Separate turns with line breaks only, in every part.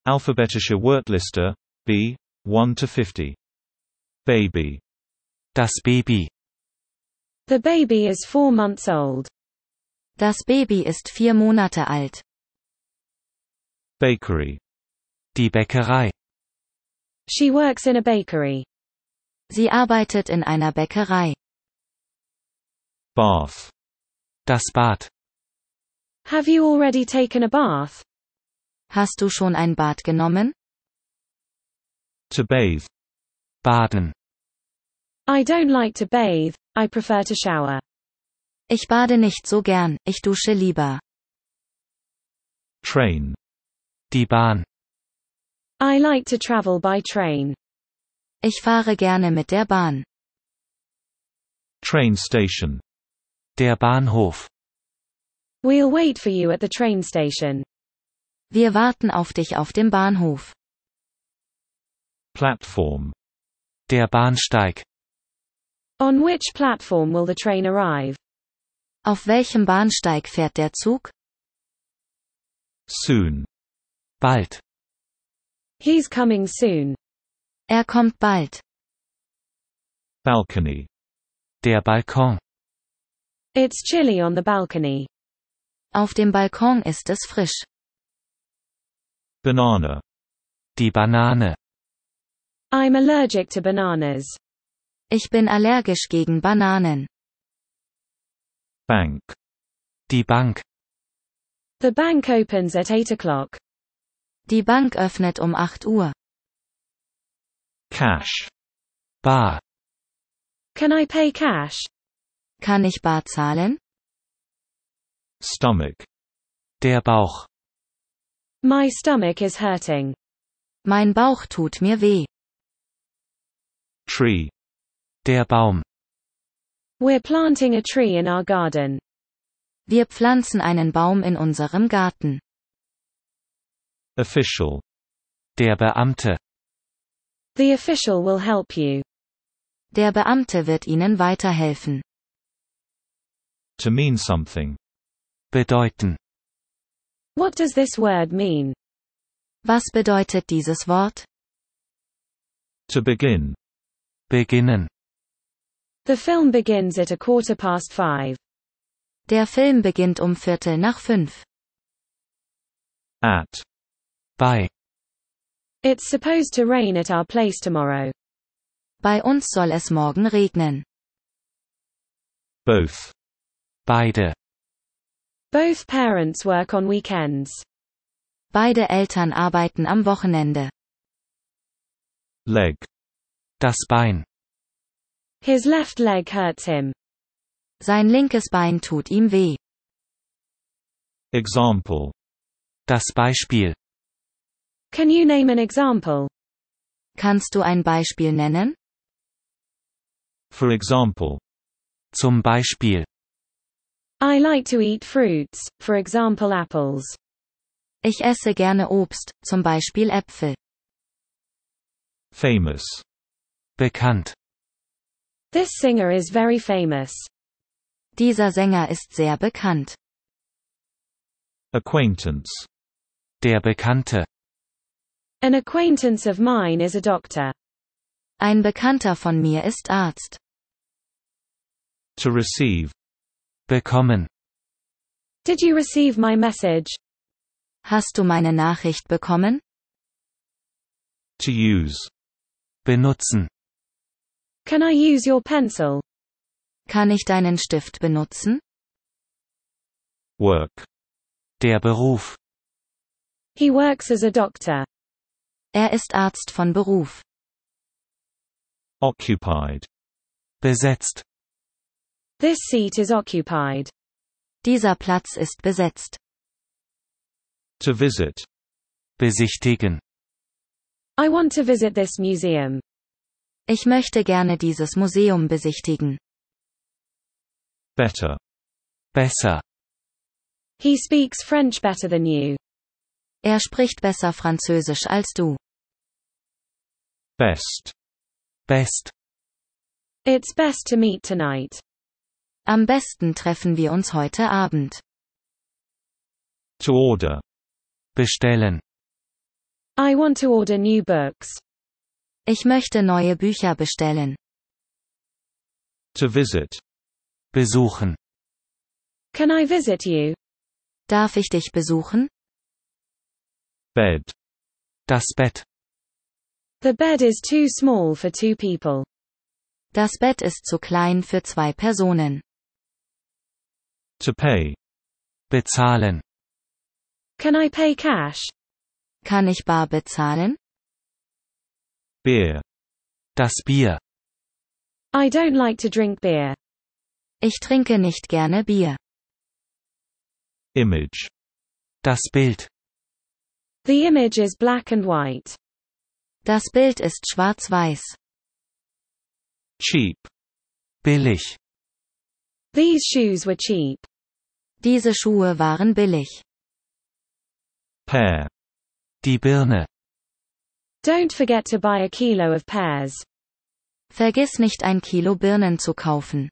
Alphabetische Wortliste, B, 1–50. Baby.
Das Baby.
The baby is 4 months old.
Das Baby ist 4 Monate alt.
Bakery.
Die Bäckerei.
She works in a bakery.
Sie arbeitet in einer Bäckerei.
Bath.
Das Bad.
Have you already taken a bath?
Hast du schon ein Bad genommen?
To bathe.
Baden.
I don't like to bathe, I prefer to shower.
Ich bade nicht so gern, ich dusche lieber.
Train.
Die Bahn.
I like to travel by train.
Ich fahre gerne mit der Bahn.
Train station.
Der Bahnhof.
We'll wait for you at the train station.
Wir warten auf dich auf dem Bahnhof.
Platform.
Der Bahnsteig.
On which platform will the train arrive?
Auf welchem Bahnsteig fährt der Zug?
Soon.
Bald.
He's coming soon.
Er kommt bald.
Balcony.
Der Balkon.
It's chilly on the balcony.
Auf dem Balkon ist es frisch.
Banana.
Die Banane.
I'm allergic to bananas.
Ich bin allergisch gegen Bananen.
Bank.
Die Bank.
The bank opens at 8 o'clock.
Die Bank öffnet um 8 Uhr.
Cash.
Bar.
Can I pay cash?
Kann ich bar zahlen?
Stomach.
Der Bauch.
My stomach is hurting.
Mein Bauch tut mir weh.
Tree.
Der Baum.
We're planting a tree in our garden.
Wir pflanzen einen Baum in unserem Garten.
Official.
Der Beamte.
The official will help you.
Der Beamte wird Ihnen weiterhelfen.
To mean something.
Bedeuten.
What does this word mean?
Was bedeutet dieses Wort?
To begin.
Beginnen.
The film begins at 5:15.
Der Film beginnt um 5:15.
At.
Bei.
It's supposed to rain at our place tomorrow.
Bei uns soll es morgen regnen.
Both.
Beide.
Both parents work on weekends.
Beide Eltern arbeiten am Wochenende.
Leg.
Das Bein.
His left leg hurts him.
Sein linkes Bein tut ihm weh.
Example.
Das Beispiel.
Can you name an example?
Kannst du ein Beispiel nennen?
For example.
Zum Beispiel.
I like to eat fruits, for example apples.
Ich esse gerne Obst, zum Beispiel Äpfel.
Famous.
Bekannt.
This singer is very famous.
Dieser Sänger ist sehr bekannt.
Acquaintance.
Der Bekannte.
An acquaintance of mine is a doctor.
Ein Bekannter von mir ist Arzt.
To receive.
Bekommen.
Did you receive my message?
Hast du meine Nachricht bekommen?
To use.
Benutzen.
Can I use your pencil?
Kann ich deinen Stift benutzen?
Work.
Der Beruf.
He works as a doctor.
Er ist Arzt von Beruf.
Occupied.
Besetzt.
This seat is occupied.
Dieser Platz ist besetzt.
To visit.
Besichtigen.
I want to visit this museum.
Ich möchte gerne dieses Museum besichtigen.
Better.
Besser.
He speaks French better than you.
Er spricht besser Französisch als du.
Best.
Best.
It's best to meet tonight.
Am besten treffen wir uns heute Abend.
To order.
Bestellen.
I want to order new books.
Ich möchte neue Bücher bestellen.
To visit.
Besuchen.
Can I visit you?
Darf ich dich besuchen?
Bed.
Das Bett.
The bed is too small for 2 people.
Das Bett ist zu klein für 2 Personen.
To pay.
Bezahlen.
Can I pay cash?
Kann ich bar bezahlen?
Beer.
Das Bier.
I don't like to drink beer.
Ich trinke nicht gerne Bier.
Image.
Das Bild.
The image is black and white.
Das Bild ist schwarz-weiß.
Cheap.
Billig.
These shoes were cheap.
Diese Schuhe waren billig.
Pear.
Die Birne.
Don't forget to buy a kilo of pears.
Vergiss nicht 1 Kilo Birnen zu kaufen.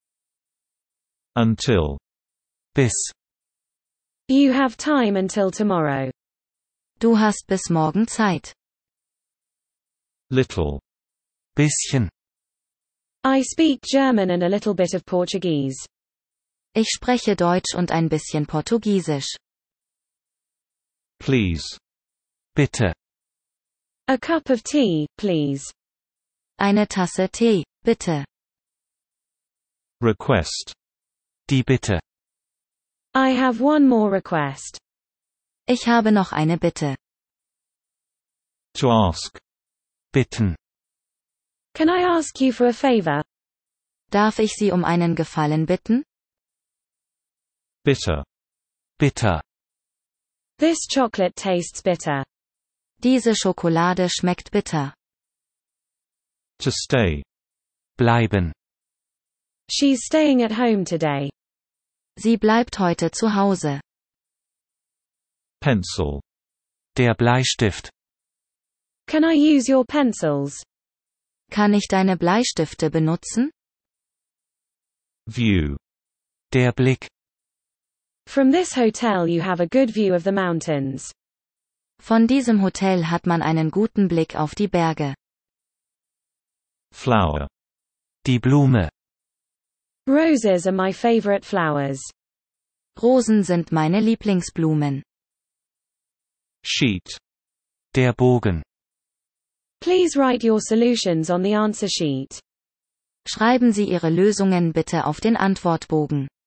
Until.
Bis.
You have time until tomorrow.
Du hast bis morgen Zeit.
Little.
Bisschen.
I speak German and a little bit of Portuguese.
Ich spreche Deutsch und ein bisschen Portugiesisch.
Please.
Bitte.
A cup of tea, please.
Eine Tasse Tee, bitte.
Request.
Die Bitte.
I have one more request.
Ich habe noch eine Bitte.
To ask.
Bitten.
Can I ask you for a favor?
Darf ich Sie um einen Gefallen bitten?
Bitter.
Bitter.
This chocolate tastes bitter.
Diese Schokolade schmeckt bitter.
To stay.
Bleiben.
She's staying at home today.
Sie bleibt heute zu Hause.
Pencil.
Der Bleistift.
Can I use your pencils?
Kann ich deine Bleistifte benutzen?
View.
Der Blick.
From this hotel you have a good view of the mountains.
Von diesem Hotel hat man einen guten Blick auf die Berge.
Flower.
Die Blume.
Roses are my favorite flowers.
Rosen sind meine Lieblingsblumen.
Sheet.
Der Bogen.
Please write your solutions on the answer sheet.
Schreiben Sie Ihre Lösungen bitte auf den Antwortbogen.